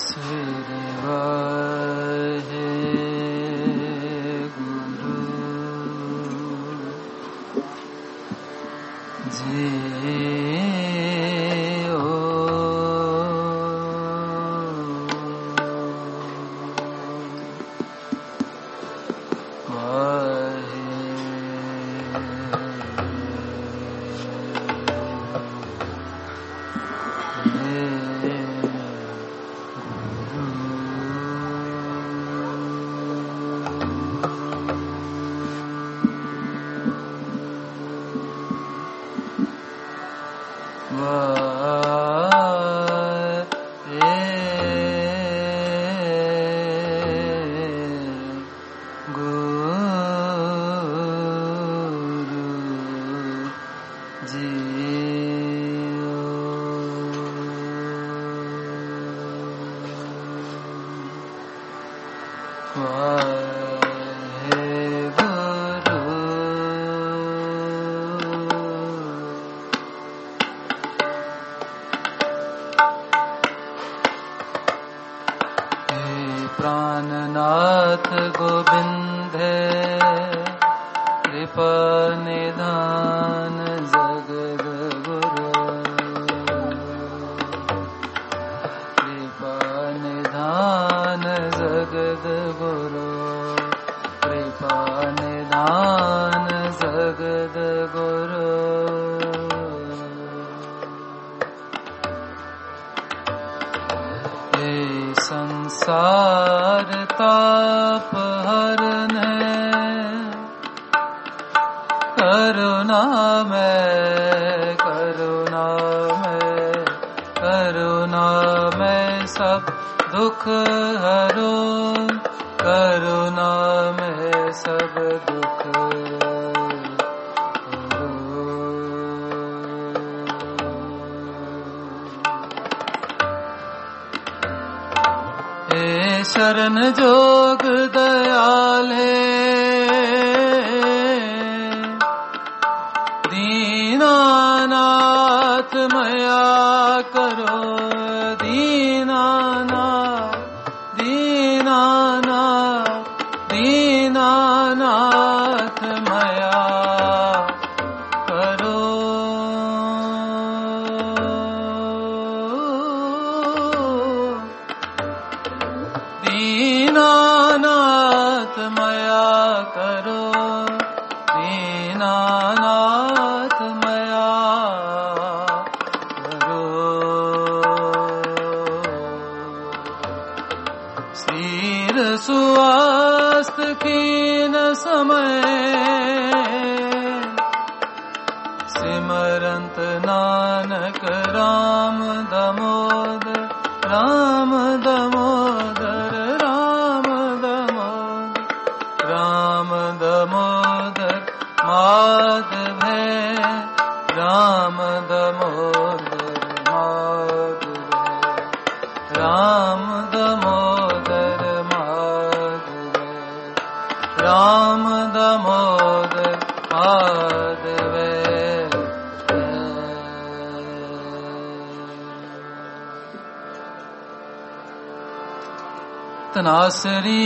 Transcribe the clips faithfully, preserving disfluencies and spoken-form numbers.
तनासरी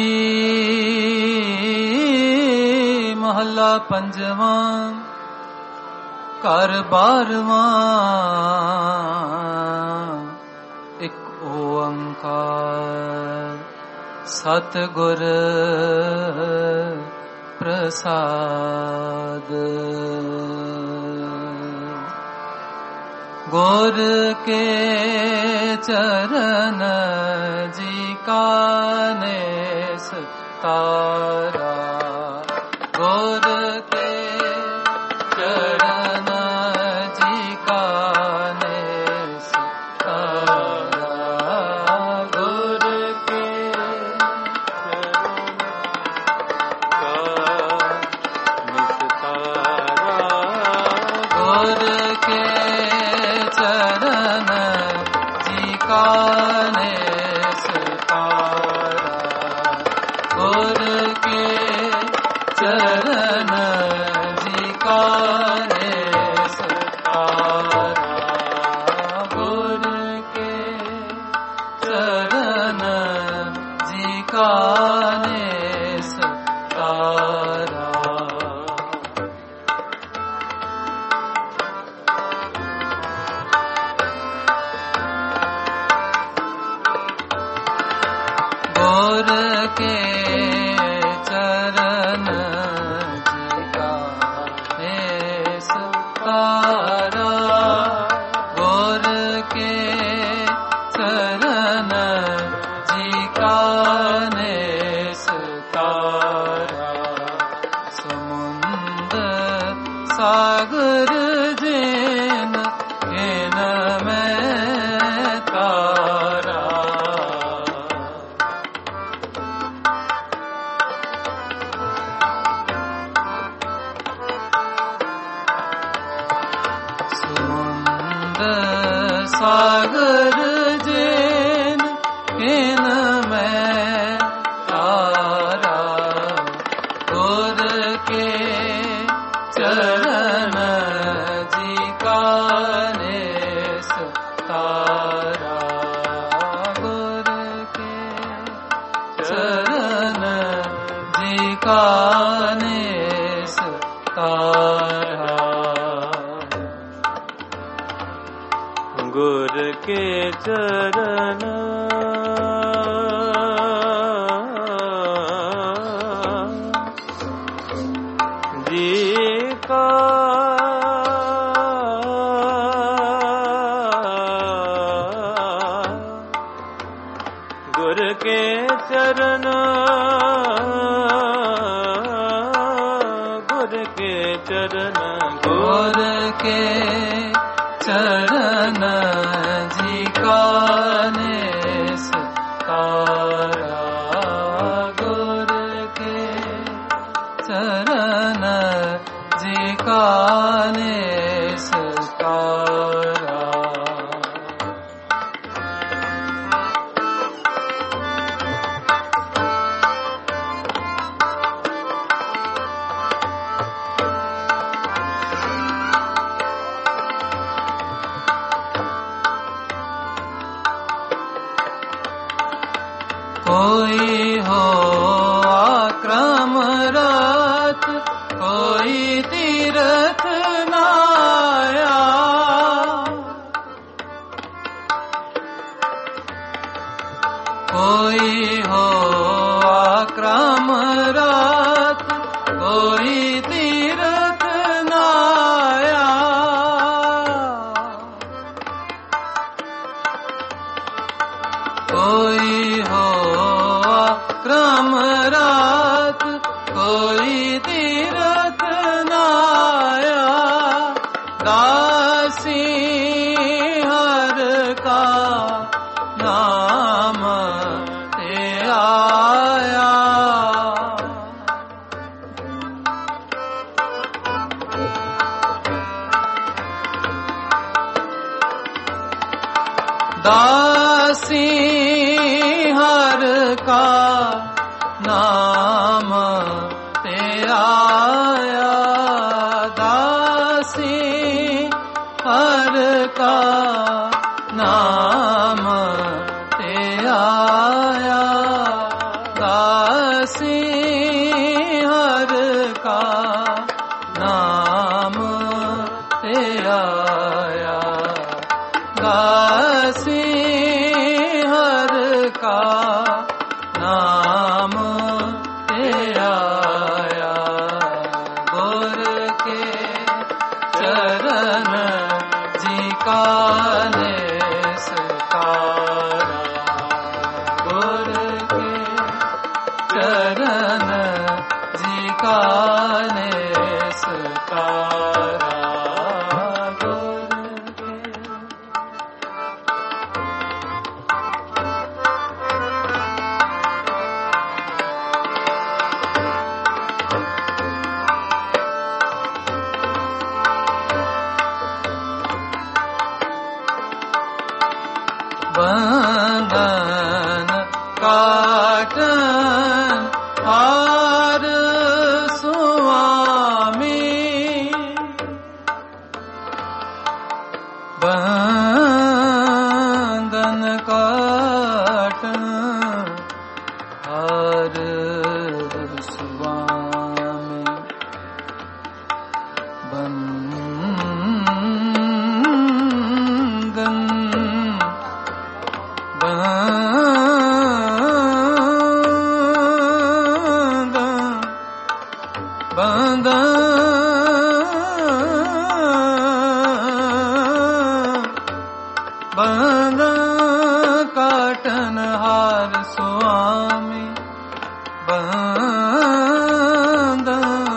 महला पंजवां घर बारवां एक ओंकार सतगुर प्रसाद गुर के चरण जी का नेस तारा गुर के चरण जी का नेस तारा गुर के चरण का नेस तारा गुर के चरण जी का नेस तारा गुर के चरण काने तारा गोर के चरण जिकाने तारा गोर के चरण जिकाने तारा समुद्र सागर जिन गिन में तारा समुद्र सागर जिन गिन में तारा गोर के चरण जिकाने तारा गोर के चरण जिकाने तारा गुर के चरण जी का गुर के चरण गुर के चरण गोर के चरण जिकाने तारा गोर के चरण जिकाने तारा कोई हो आक्रम रात कोई तीरथ नाया कोई हो आक्रम रात कोई तीरथ नाया कोई हो क्रम रात कोई तीरथ नाया दासी हर का नाम ते आया दासी हर का नाम ते आया दासी हर का नाम ते आया दासी हर का नाम ते आया दासी हर का नाम ते आया गोर के चरण जिकाने तारा गोर के चरण जिकाने तारा बंधन काटन हार स्वामी बंधन काटन हार बंद बंद काटन हार स्वामी बंद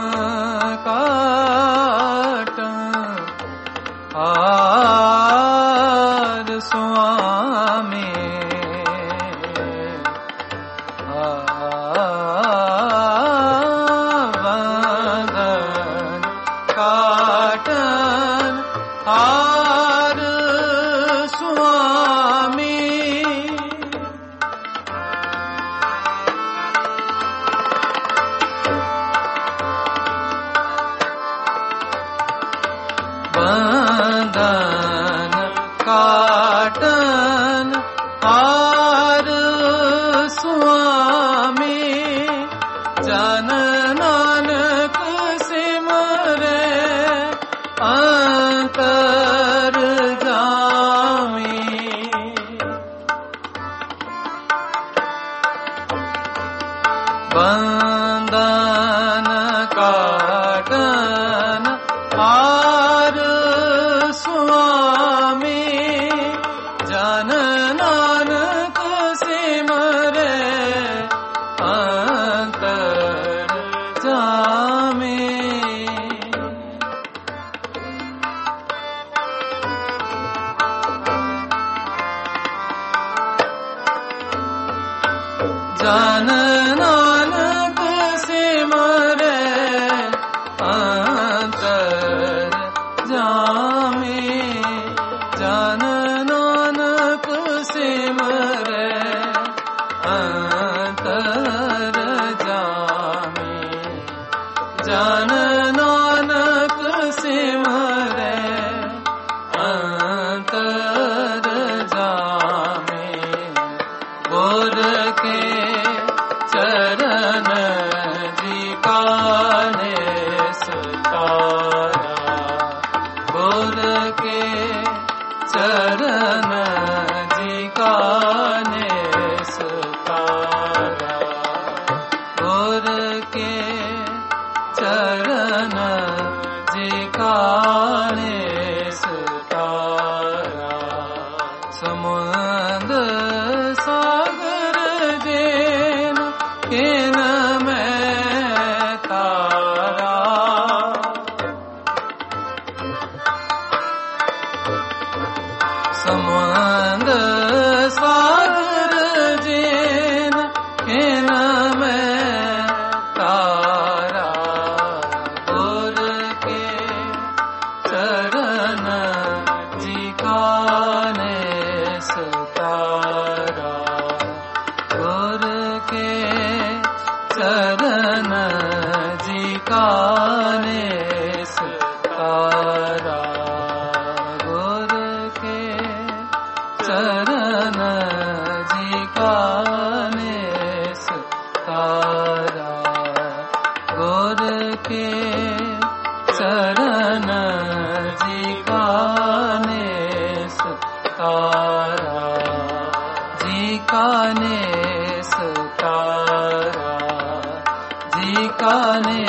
काटन हार स्वामी काटन हार स्वामी बंधन काटन हार स्वामी जन नानक सिमरे अंतर जामी बंधन काटन हार स्वामी जन नानक सिमरे अंतर जामी जन नानक सिमरे अंतर जामी जन नानक सिमरे अंतर जामी जन नानक सिमरे अंतर जामी गुर के चरण जी का ने सतारा गुर के चरण जी का ने सतारा गुर के चरण जी का ने सतारा समुद्र सागर जेन केन में तारा समुद्र सागर जेन केन में तारा गुर के चरण जी का ने सतारा गुर के चरण जी का ने सतारा गुर के चरण जी का ने सतारा गुर के चरण जी का ने सतारा जी का ने सतारा जी का ने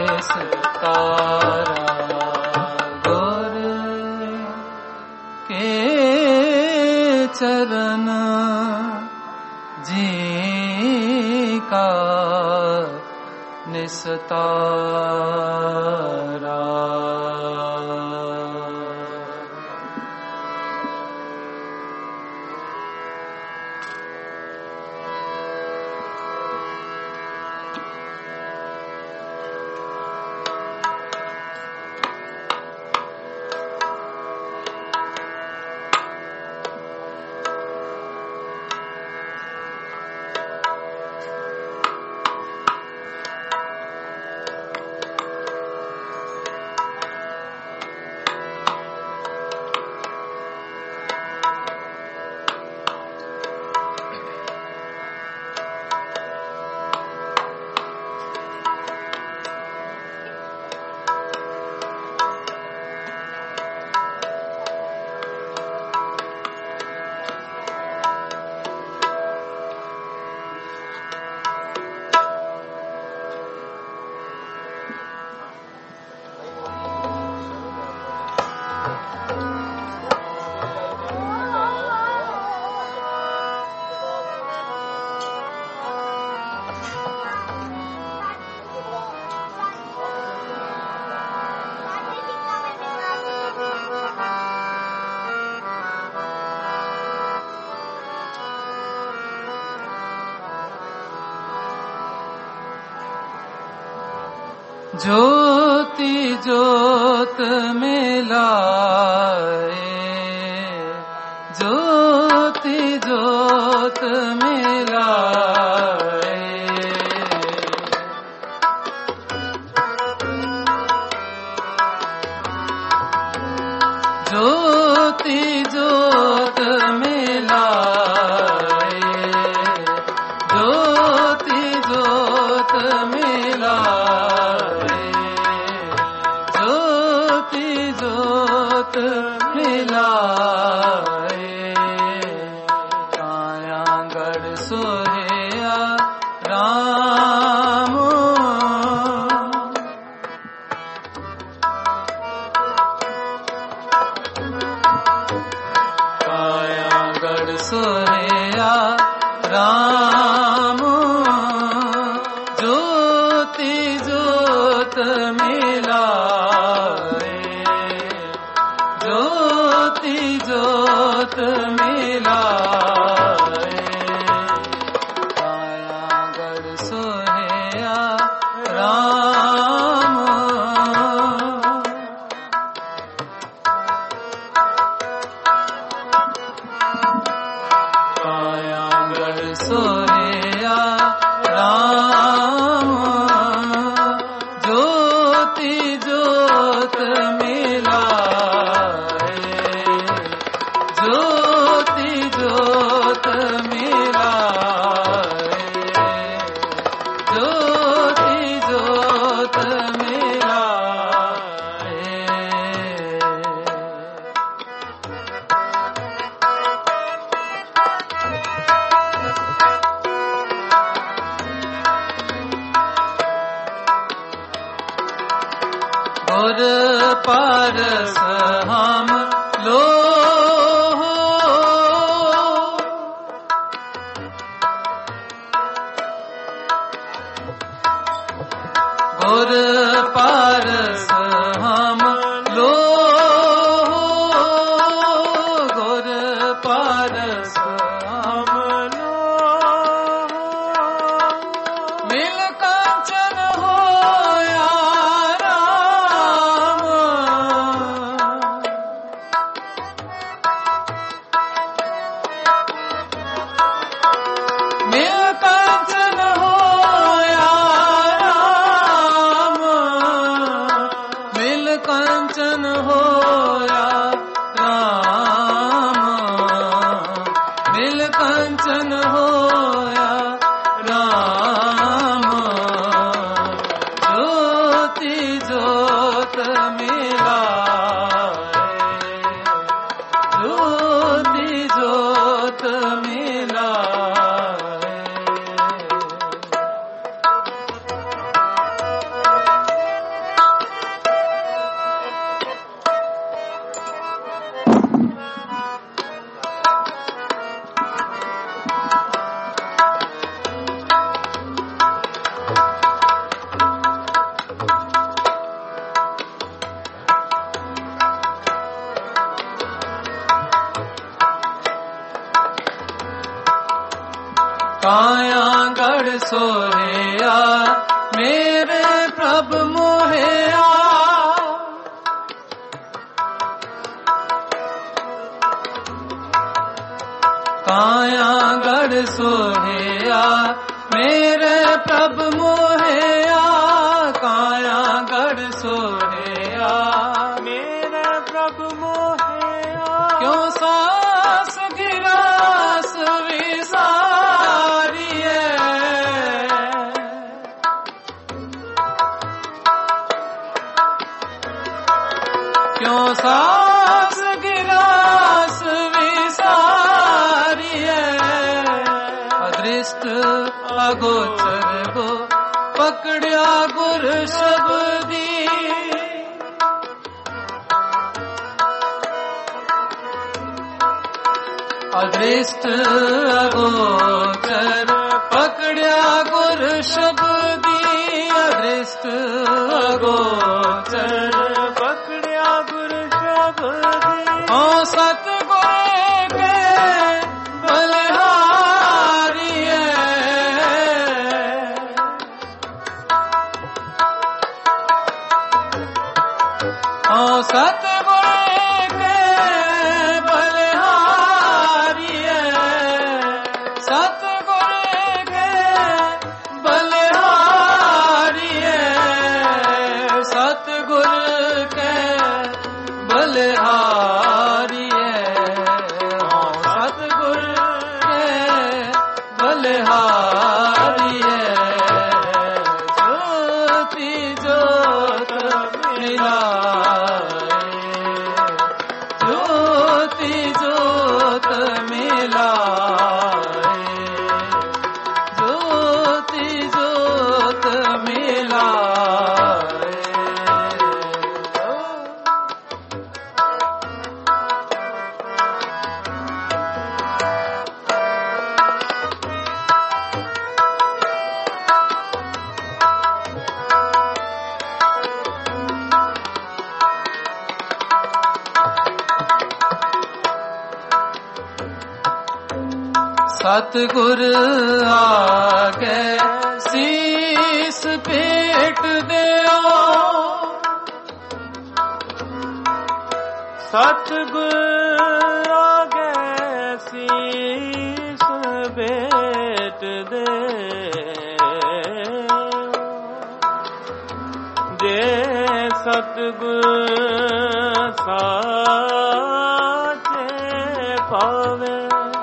सतारा गुर के चरण जी का निस्तारा ज्योति ज्योत में लाए, ज्योति ज्योत में लाए। ज्योति ज्योत में लाए, ज्योति ज्योत में लाए, ज्योति ज्योत में लाए। कायांगढ़ सोहया राम, कायांगढ़ सोहया राम, ज्योति ज्योत में लाए, ज्योति ज्योत में लाए। कायांगढ़ सोहया राम, कायांगढ़ सोहया राम, ज्योति ज्योत में लाए, ज्योति ज्योत में लाए, ज्योति ज्योत में लाए। और पारस हम लो, और पारस हम लो, और पारस हम लो। मिल कंचन होया राम, मिल कंचन होया राम, मिल कंचन होया राम, मिल कंचन होया राम। ज्योति ज्योत में लाए, ज्योति ज्योत में लाए। कायांगढ़ सोहया मेरे प्रभु मोहया, कायांगढ़ सोहया मेरे प्रभु मोहया, कायांगढ़ सोहया मेरे प्रभु मोहया। क्यों सास गिरास विसारी है, क्यों सास गिरास विसारी है। अदृष्ट अगोचर को पकड़िया गुर शब्दी, अदृष्ट अगोचर पकड़िया गुर शब्दी, अदृष्ट अगोचर पकड़िया गुर शब्दी। ओ सतगुर के बलिहारी है, ਸਤਿਗੁਰ ਕੇ ਬਲਿਹਾਰੀਏ ਸਤਿਗੁਰ ਕੇ ਬਲਿਹਾਰੀਏ ਸਤਿਗੁਰ ਕੇ ਬਲਿਹਾਰੀਏ ਸਤਿਗੁਰ ਕੇ ਬਲਿਹਾਰੀਏ ਜੋਤੀ ਜੋਤ ਮਿਲਾਏ ਜੋਤੀ ਜੋਤ ਮਿਲਾਏ ਜੋਤੀ ਜੋਤ ਮਿਲਾਏ ਸਤਿਗੁਰ ਆਗੇ ਸੀਸ ਭੇਟ ਦਿਓ ਸਤਿਗੁਰ ਆਗੇ ਸੀਸ ਭੇਟ ਦਿਓ ਜੇ ਸਤਿਗੁਰ ਸਾਚੇ ਪਾਵੇ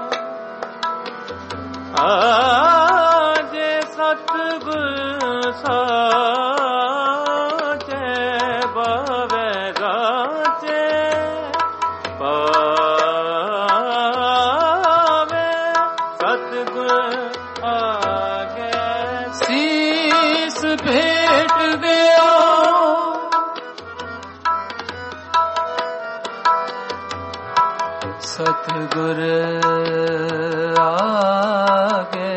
ਆਜੇ ਸਤਿਗੁਰ ਸਾਚੇ ਬਵੇ ਰਾਚੇ ਪਾਵੇ ਸਤਿਗੁਰ ਆਗੇ ਸੀਸ ਭੇਟ ਦਿਓ ਸਤਿਗੁਰ ਆਗੇ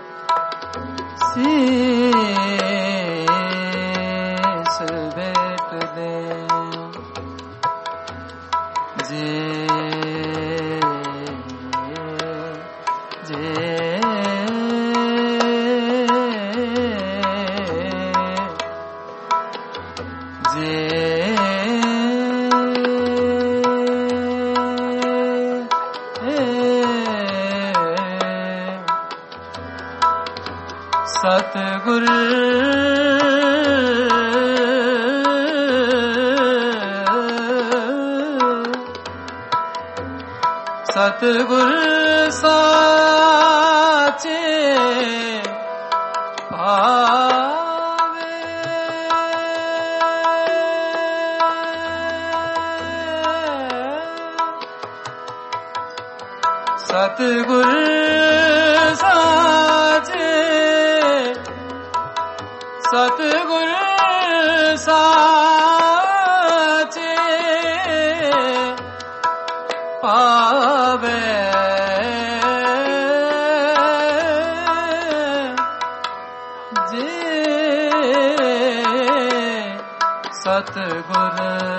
ਸੀਸ ਭੇਟ ਦੇ ਜੇ ਜੇ ਜੇ ਸਤਿਗੁਰ ਸਤਿਗੁਰ ਸਾਚੇ ਪਾਵੇ ਸਤਿਗੁਰ ਸਾਚੇ ਸਤਿਗੁਰ ਸਾਚੇ ਪਾਵੇ ਜੇ ਸਤਿਗੁਰ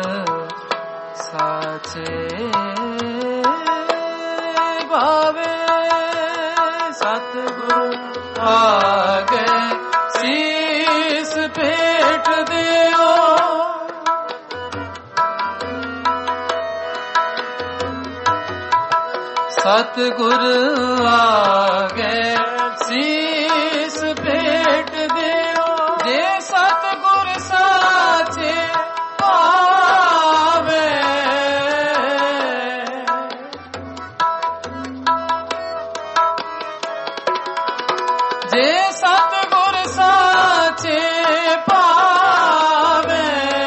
ਸਾਚੇ ਪਾਵੇ ਸਤਿਗੁਰ ਆਗੇ ਸੀਸ ਭੇਟ ਦਿਓ ਸਤਿਗੁਰ ਆਗੇ ਸੀਸ ਭੇਟ ਦਿਓ ਜੇ ਸਤਿਗੁਰ ਸਾਚੇ ਪਾਵੇ ਜੇ ਸਤਿਗੁਰ ਸਾਚੇ ਪਾਵੇ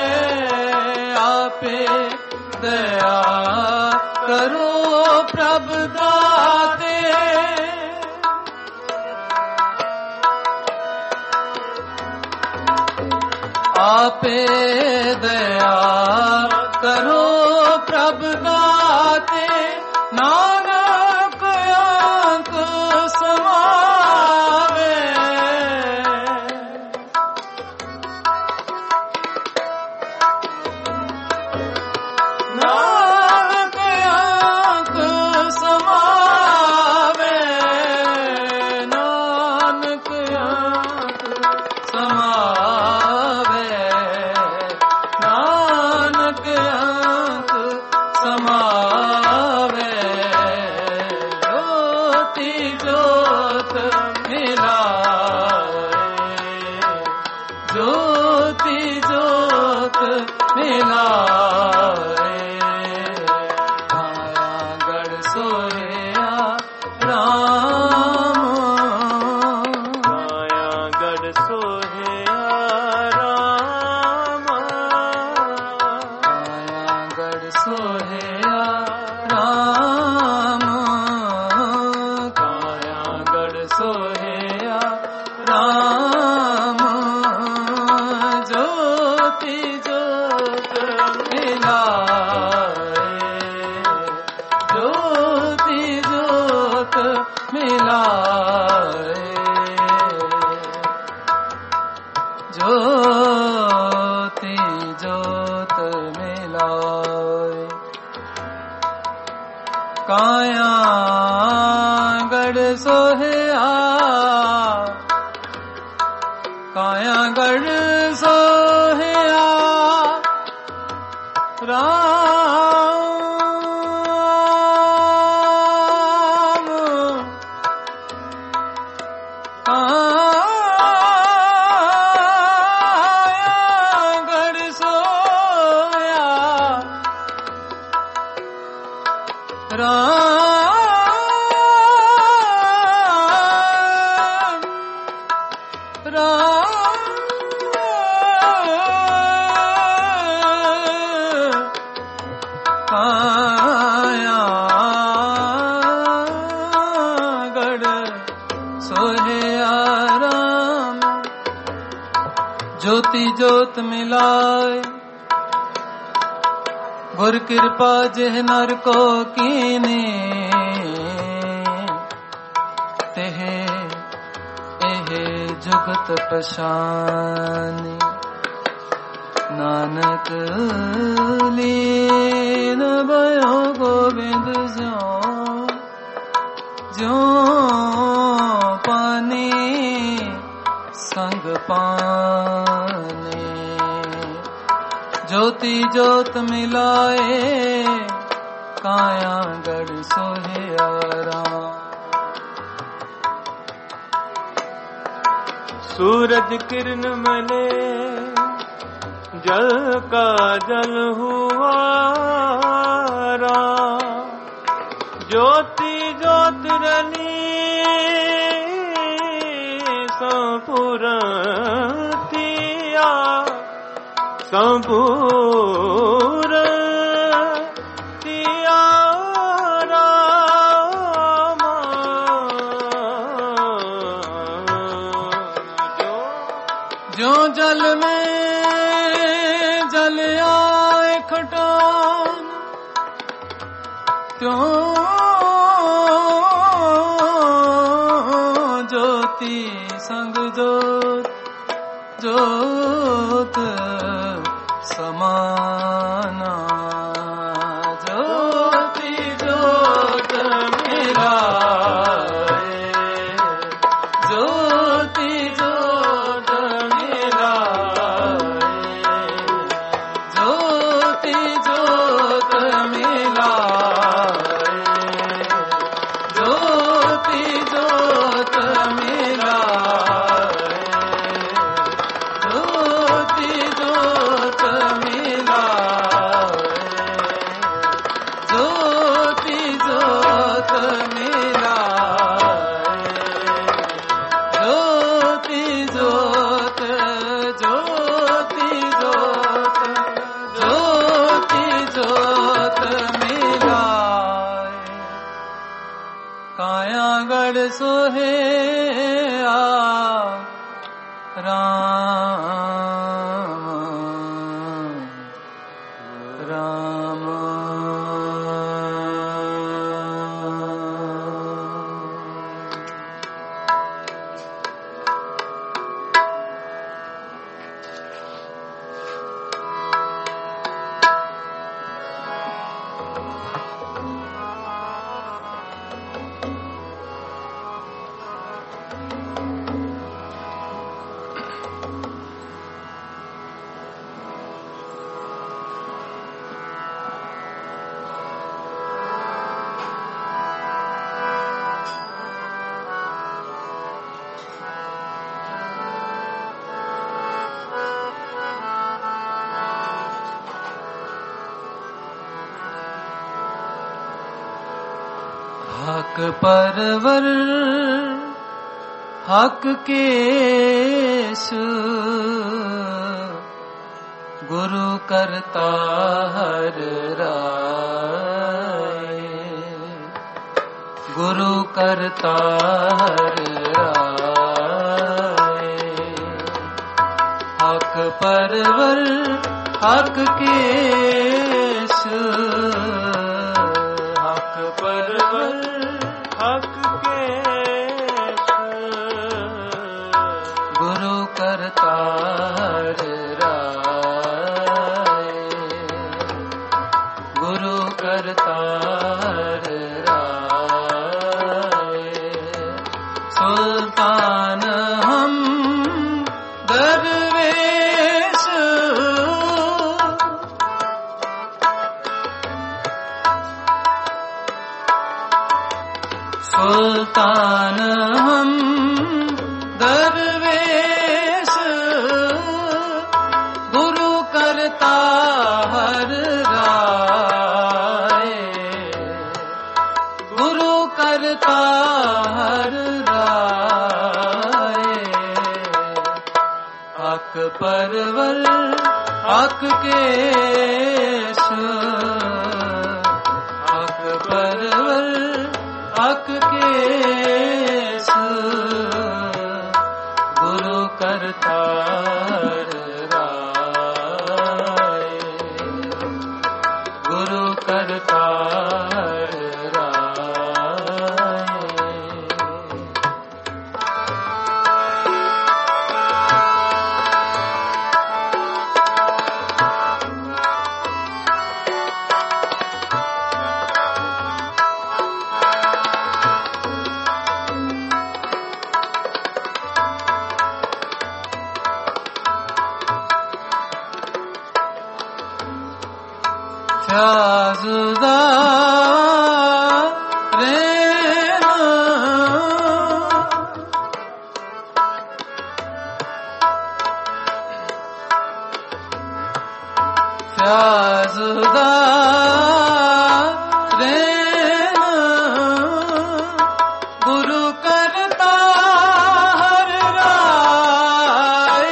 ਆਪੇ ਦਇਆ ਕਰੋ ਪ੍ਰਭ ਦਾਤੇ ਆਪੇ ਦਇਆ ਕਰੋ ਪ੍ਰਭ ਦਾਤੇ ਨਾਨਕ ਅੰਕ ਸਮਾਵੇ ਨਾਨਕ ਅੰਕ ਸਮਾਵੇ ਨਾਨਕ ਅੰਕ ਸਮਾਵੇ ਨਾਨਕ ਅੰਕ ज्योत मिलाए, ज्योति ज्योत मिलाए। कायागढ़ सोया राम, कायागढ़ सोया राम, कायागढ़ सोया राम, कायागढ़ सोया राम। ज्योति ज्योत मिलाए, ज्योति ज्योत मिलाए, ज्योति ज्योत मिलाए। कायागढ़ सोया, कायागढ़ सोया राम, कायागढ़ सोया राम, राम। कायागढ़ सोया राम, ज्योति ज्योत मिलाए। गुर कृपा जिह नर को कीने, तेह एहे जुगत पशानी। नानक लीन भयो गोविंद ज्यों, ज्यों पानी संग पाने। ज्योति ज्योत मिलाए, कायागढ़ सोया राम। सूरज किरण मले, जल का जल हुआ राम। ज्योति ज्योत रली संपूरतिया, संपूरतिया राम। जो जल में जल आए खटान, त्यों ज्योति संग ज्योत, ज्योत समाना। ज्योति ज्योत मिलाए, ज्योति ज्योत मिलाए, ज्योति ज्योत मिलाए, ज्योति ज्योत मिलाए, ज्योति ज्योत मिलाए, ज्योति ज्योत मिलाए, ज्योति ज्योत, ज्योति ज्योत, ज्योति ज्योत मिलाए। कायागढ़ सोया राम, राम। हक परवर हक केश गुरु करता हर राय गुरु करता हर राय हक परवर हक केश हक परवर हक केश गुरु करता हर राय गुरु करता हर राय सुल्तान हम दरवेश सुल्तान हम दरवेश गुरु करता हर राय गुरु करता हर राय हक परवर हक केश हक परवर हक केश गुरु करता हर राय गुरु करता हर राय ख्याजुदा रेना ख्याजुदा रेना गुरु करता हर राय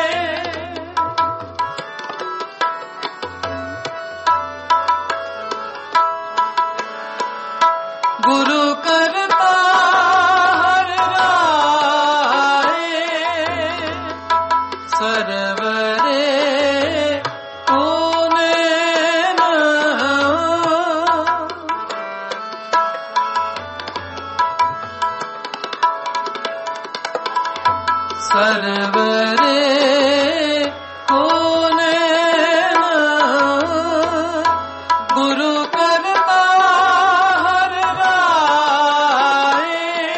गुरु करता हर राय सरवरे कोने न सरवरे कोने न गुरु करता हर राय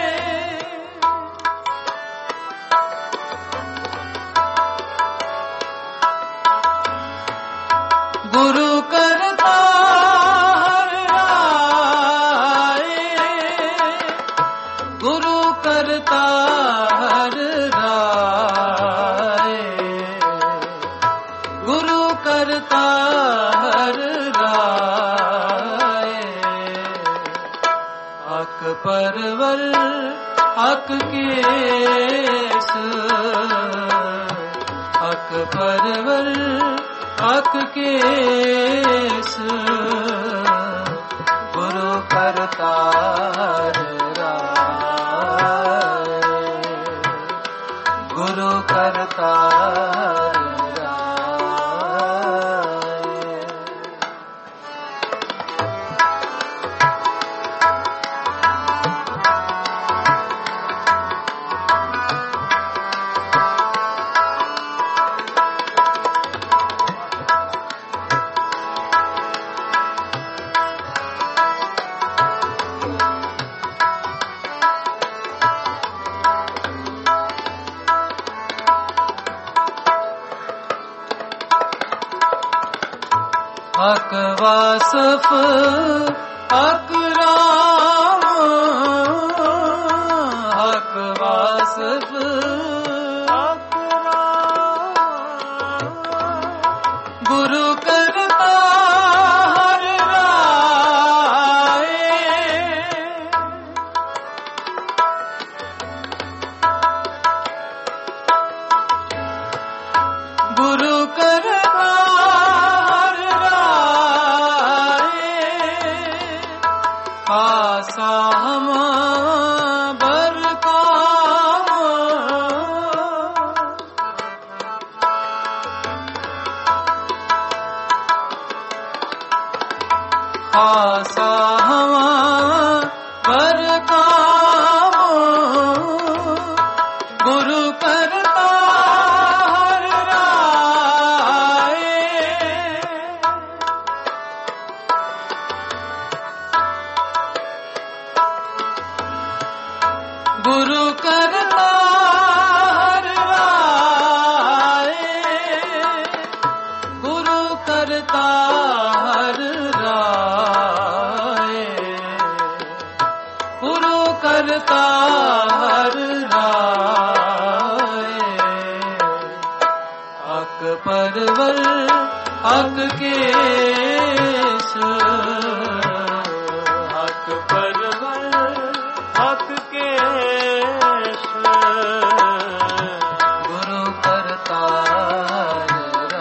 गुरु करता हर राय गुरु करता हर राय गुरु करता हर राय हक परवर हक केश हक परवर हक केश गुरु करता हर राय गुरु करता हर राय हक वासफ हक राम हक वासफ हक राम गुरु करता हर राय गुरु करता हर राय, गुरु करता हर राय, गुरु करता हर राय। अक परवल अक केश, हक परवल हक केश, गुरु करता हर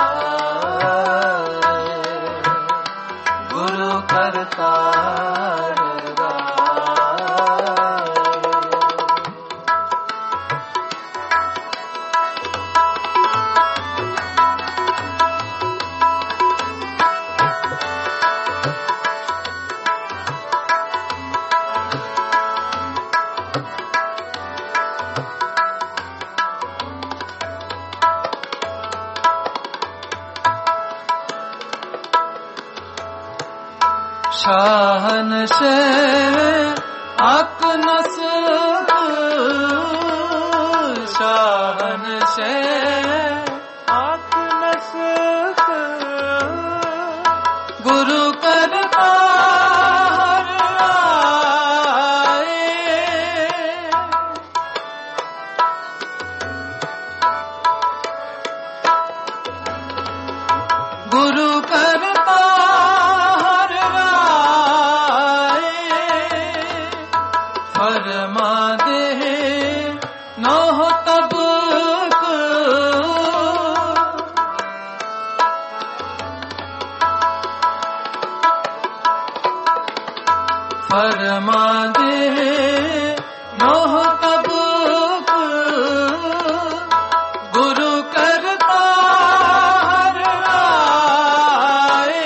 राय, गुरु करता हर राय। शाहन से अक नसक, शाहन से हक नसक, गुरु करता हर राय, गुरु करता हर राय। फरमा दे नौह तबक, फरमा दे नौह तबक, गुरु करता हर राय,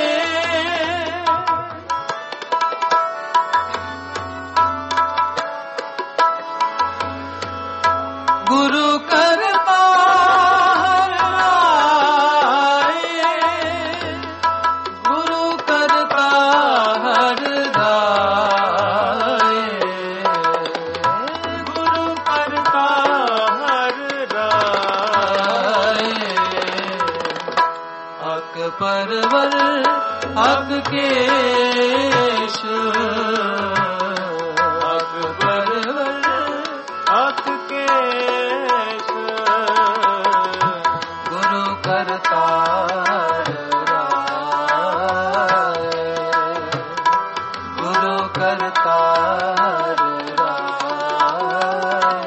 गुरु करता हर राय, गुरु करता हर राय, गुरु करता हर राय। अक परवल अक केश, अक परवल हक केश, गुरु करता हर राय, गुरु करता हर राय।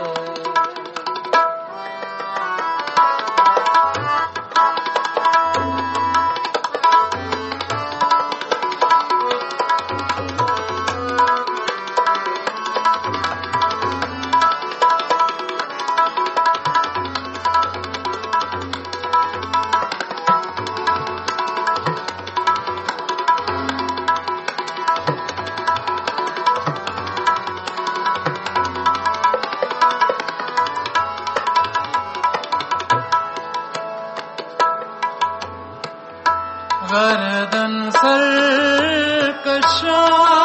गर्दन सर कशा,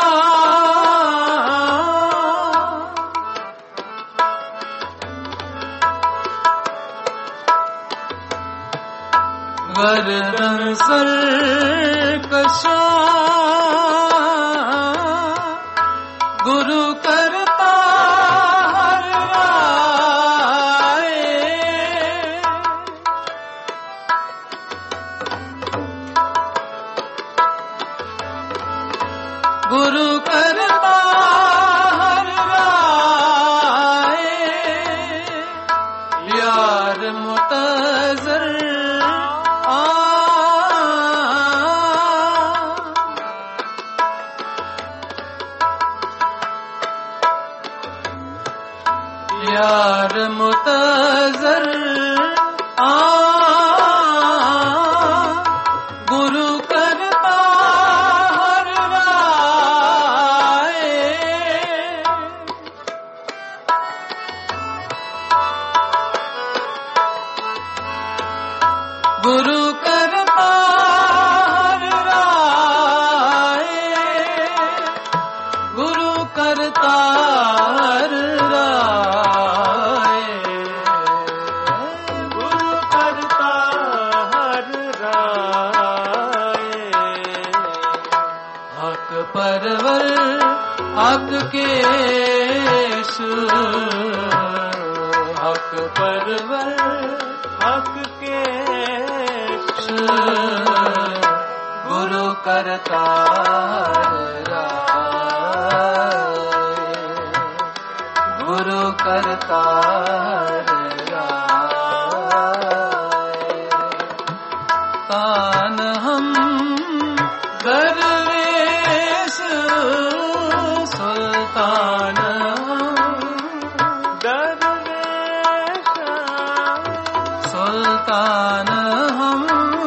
गर्दन सर कशा, गुरु करता हर राय, गुरु करता हर राय। यार मुतज़र आ, यार मुतज़र आ, गुरु करता हर राय, गुरु करता हर राय, गुरु करता हर राय। केश हक परवर हक केश गुरु करतार गुरु करतार तान हम दरवेश सुल्तान दरवेश सुल्तान हम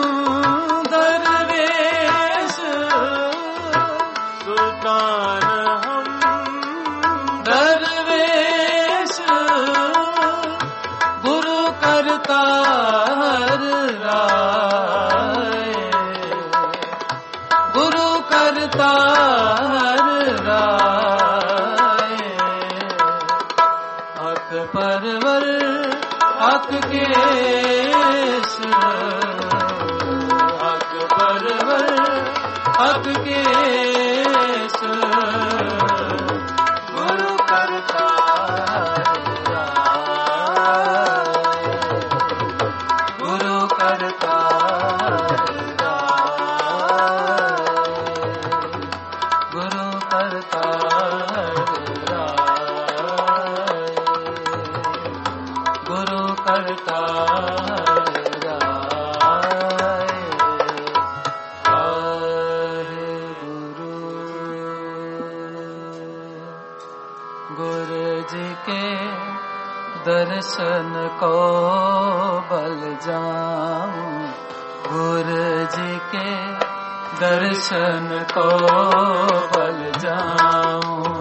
दरवेश सुल्तान हम दरवेश गुरु करतार राय गुरु करतार राय हक परवर हक केश हक परवर हक केश गुरु करतार राय गुरु करतार राय गुरु करतार राय गुरु करतार राय वाहे गुरु गुरु जी के दर्शन को बल जाऊं गुरु जी के दर्शन को बल जाऊं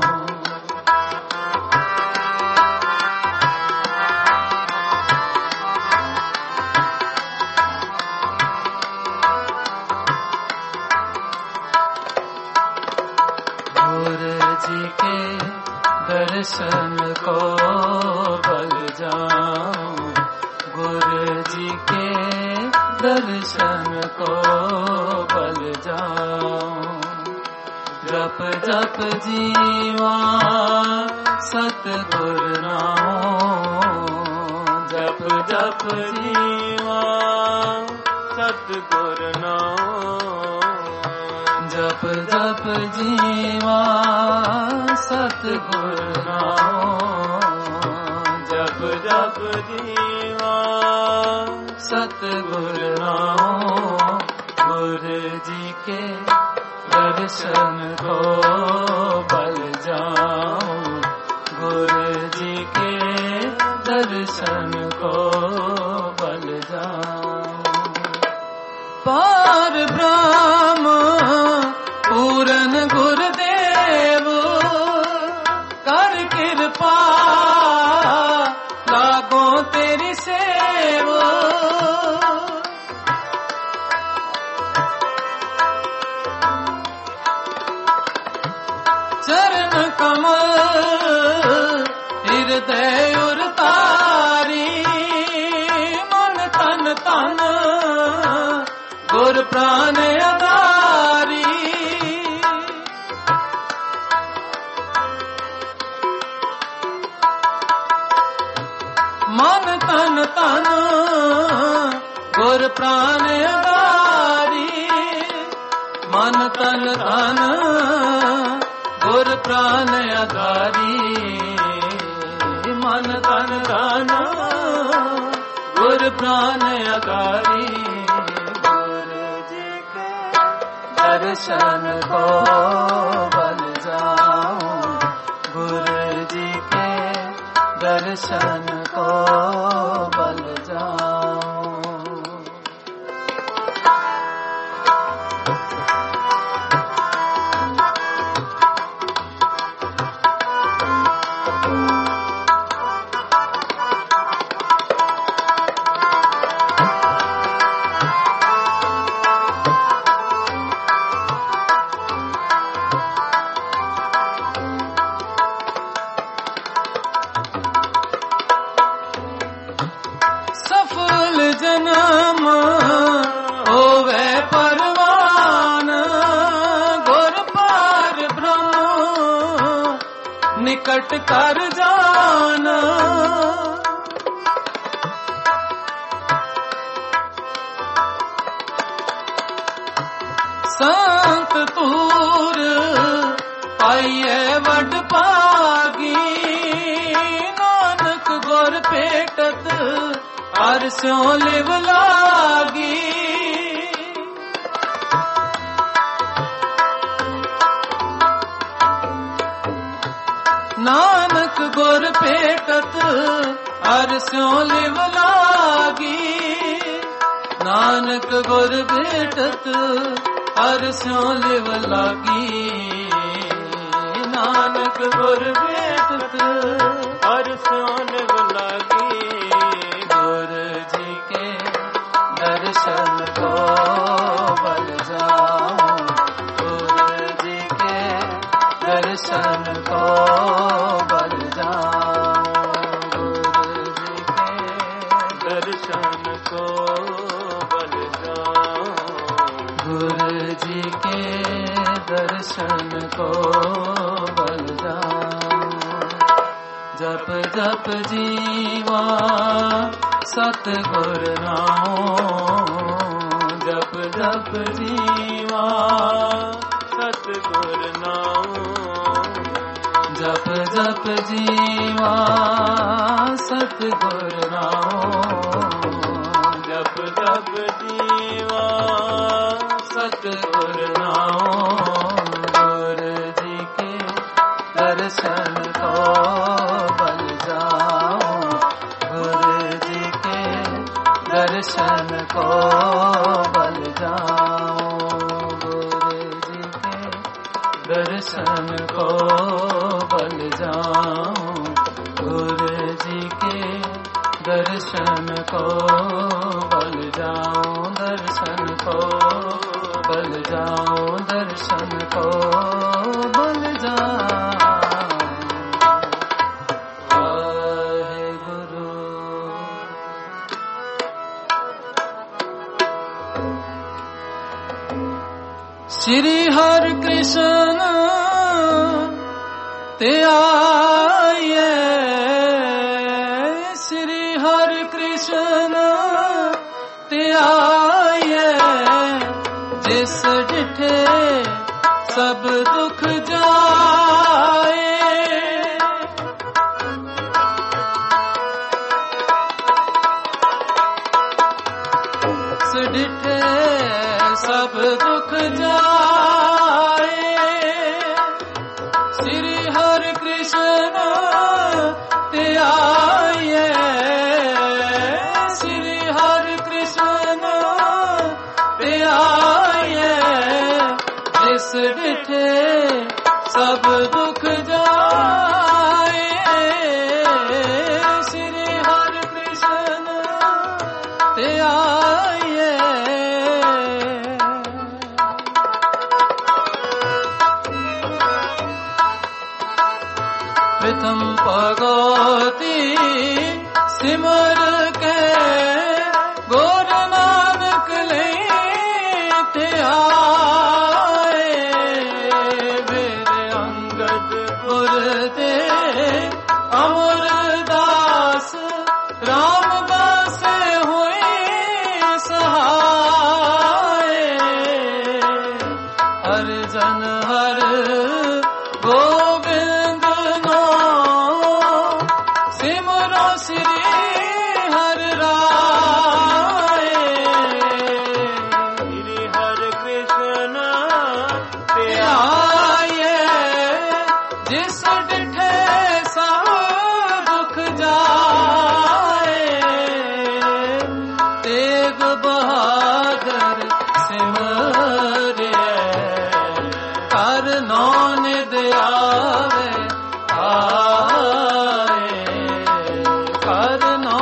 गुरु जी के दर्शन को बल जाऊं गुरु जी के दर्शन को बल जाऊं जप जप जीवा सतगुर नाम जप जप जीवा सतगुर नाम जप जप जीवा सतगुर नाम जप जप जीवा सतगुर नाम गुरु जी के दर्शन को बल जाऊं गुरु जी के दर्शन को बल जाऊं पार ब्रह्म पूरन गुरुदेव कर कृपा लागो तेरी सेवा चरण कमल हृदय उर तारी मन तन तन गुर प्राण आधारी मन तन तन गुर प्राण आधारी मन तन तन गुर प्राण आधारी मन तन तन गुर प्राण आधारी गुरु जी के दर्शन को बल जाऊं गुरु जी के दर्शन को बल जाऊं जन्म होवे परवान गुर पार ब्रह्म प्रगट कर जाना। संत तूर पाइए वड पागी, नानक गुर भेटत हर स्यों लिव लागी। नानक गुर भेटत हर स्यों लिव लागी। नानक गुर भेटत हर स्यों लिव लागी। नानक गुर भेटत हर स्यों लिव लागी। गुर जी के दर्शन को बल जाऊं, गुर जी के दर्शन को बल जाऊं, गुर जी के दर्शन को बल जाऊं। गुरु जी के दर्शन को बल जाऊं। जप जप जीवा सतगुर नाम, जप जप जीवा सतगुर नाम। जप जप जीवा सतगुर नाम, जप जप जीवा सतगुर नाम। गुरु जी के दर्शन को बल जाऊं, गुरु जी के दर्शन को बल जाऊं, गुरु जी के दर्शन को बल जाऊं, गुरु जी के दर्शन को बल जाऊं, दर्शन को बल जाऊं, दर्शन को बल जाऊं। वाहेगुरु। श्री हरि कृष्ण ते आए, श्री हरि कृष्ण ते आए। जिस डिठे सब दुख जाए, जिस डिठे सब दुख जाए। श्री हरि कृष्ण ते आए, श्री हरि कृष्ण ते आए। जिस डिठे सब दुख जाए, श्री हरि कृष्ण ते आए। प्रथम भगवती सिमर के गुर नानक लेते आए। मेरे अंगद गुरदे अमरदास राम बासे हुए सहाय। हर जन हर गोविंद नो सिमरो श्री हरि राय। श्री हरि कृष्ण ते आए, जिस डिठे सब दुख जाए। तेग बहादुर सिमरे कर नौन दयावे आए, कर नौ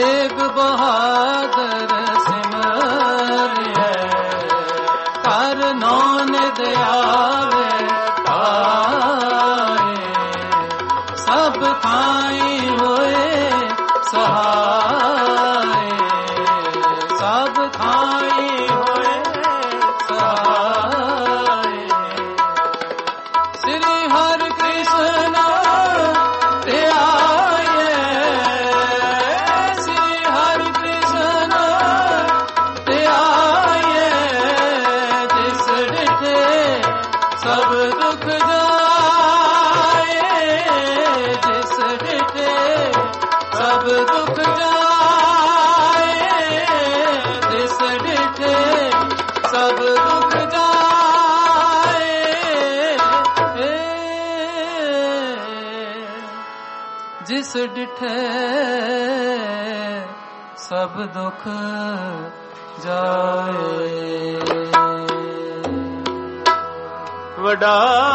ਤੇਗ ਬਹਾਦਰ ਸਿਮਰਿਐ ਕਰ ਨਾਨਕ ਆਵੇ ਤਾਏ ਸਭ ਥਾਈ ਹੋਏ ਸਹਾਏ ਸਭ ਥਾਈ ਹੋਏ ਸਹਾਏ ਸ੍ਰੀ ਹਰਿ ਕ੍ਰਿਸ਼ਨ ਤੇ ਆਏ ਸ੍ਰੀ ਹਰਿ ਕ੍ਰਿਸ਼ਨ ਤੇ ਆਏ ਜਿਸ ਡਿਠੇ ਸਭ ਦੁਖ ਜਾਏ ਜਿਸ ਡਿਠੇ ਸਭ ਦੁਖ ਜਾਏ ਜਿਸ ਡਿਠੇ ਸਭ ਦੁਖ ਜਾਏ ਜਿਸ ਡਿਠੇ ਸਭ ਦੁਖ ਜਾਏ ਵਡਾ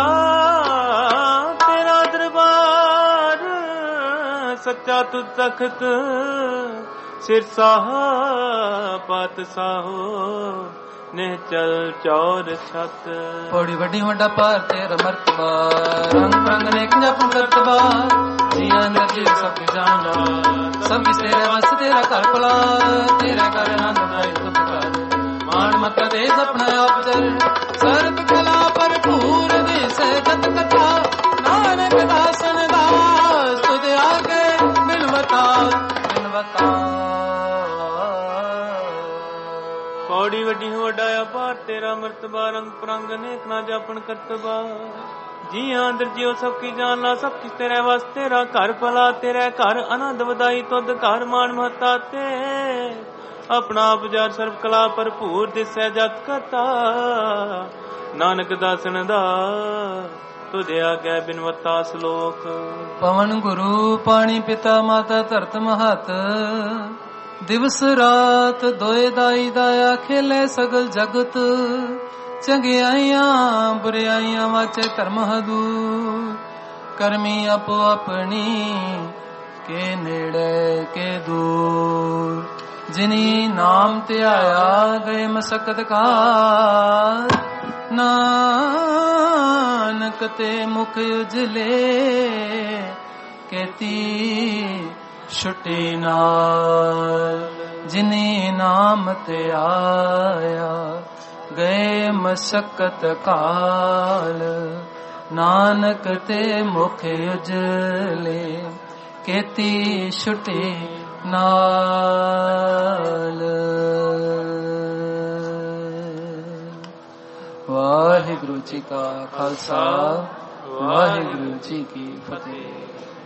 ਤੇਰਾ ਦਰਬਾਰ ਸੱਚਾ ਤੁਧ ਤਖਤ ਸਿਰ ਸਾਹ ਪਤ ਸਾਹੋ ਨਿਹ ਚਲ ਚੌਰ ਛਤ ਪੌੜੀ ਵੱਡੀ ਵੱਡਾ ਪਾਰ ਤੇਰਾ ਮਰਤਬਾ ਰੰਗ ਰੰਗ ਨੇ ਜਪ ਕਰਤਬਾ ਜੀਆਂ ਨਜੀ ਸਭ ਜਾਣਾ ਸਭ ਤੇਰੇ ਵਸ ਤੇਰਾ ਘਰ ਭਲਾ ਤੇਰੇ ਘਰ ਆਨੰਦ ਨਾਈ ਤੁਧ ਕਰ ਮਾਣ ਮਤ ਦੇ ਆਪਣਾ ਆਪ ਜਰ ਸਰਬ ਕਲਾ ਭਰਪੂਰ ਦੇ ਸਹਿਜਤ ਕਥਾ ਨਾਨਕ ਦਾਸਨ ਦਾਸ ਤੁਧ ਆਗੇ ਮਿਲਵਤਾ ਮਿਲਵਤਾ ਪੌੜੀ ਵੱਡੀ ਵੱਡਾ ਅਪਾਰ ਤੇਰਾ ਮਰਤਬਾ ਰੰਗ ਪ੍ਰੰਗ ਅਨੇਕ ਨਾ ਜਾਪਣ ਕਰਤਬਾ ਜੀਆਂ ਅੰਦਰ ਜਿਉ ਸਭ ਕੀ ਜਾਣਨਾ ਸਭ ਕਿਸ ਤੇਰੇ ਵਸ ਤੇਰਾ ਘਰ ਭਲਾ ਤੇਰੇ ਘਰ ਆਨੰਦ ਵਧਾਈ ਤੁਧ ਘਰ ਮਾਣ ਮਹਤਾ ਤੇ ਆਪਣਾ ਆਪ ਜਰ ਸਰਬ ਕਲਾ ਭਰਪੂਰ ਦਿਸੈ ਜਤ ਕਥਾ ਨਾਨਕ ਦਾਸਨ ਦਾ ਤੁਧ ਆਗੇ ਬਿਨਵਤਾ ਸਲੋਕ ਪਵਨ ਗੁਰੂ ਪਾਣੀ ਪਿਤਾ ਮਾਤਾ ਧਰਤ ਮਹਤ ਦਿਵਸ ਰਾਤ ਦੋਏ ਦਾਈ ਦਾਇਆ ਖੇਲੇ ਸਗਲ ਜਗਤ ਚੰਗਿਆਈਆਂ ਬੁਰਿਆਈਆਂ ਵਾਚੇ ਧਰਮ ਹਦੂਰ ਕਰਮੀ ਆਪੋ ਆਪਣੀ ਕੇ ਨੇੜੇ ਕੇ ਦੂਰ ਜਿਨੀ ਨਾਮ ਧਿਆਇਆ ਗਏ ਮਸਕਤ ਕਾਰ ਨਾਨਕ ਤੇ ਮੁਖ ਉਜਲੇ ਕੇਤੀ ਛੁੱਟੀ ਨਾਲ ਜਿਨੀ ਨਾਮ ਤੇ ਆਇਆ ਗਏ ਮਸਕਤ ਕਾਲ ਨਾਨਕ ਤੇ ਮੁਖ ਉਜਲੇ ਕੇਤੀ ਛੁੱਟੀ ਨਾਲ ਵਾਹਿਗੁਰੂ ਜੀ ਕਾ ਖਾਲਸਾ ਵਾਹਿਗੁਰੂ ਜੀ ਕੀ ਫਤਿਹ।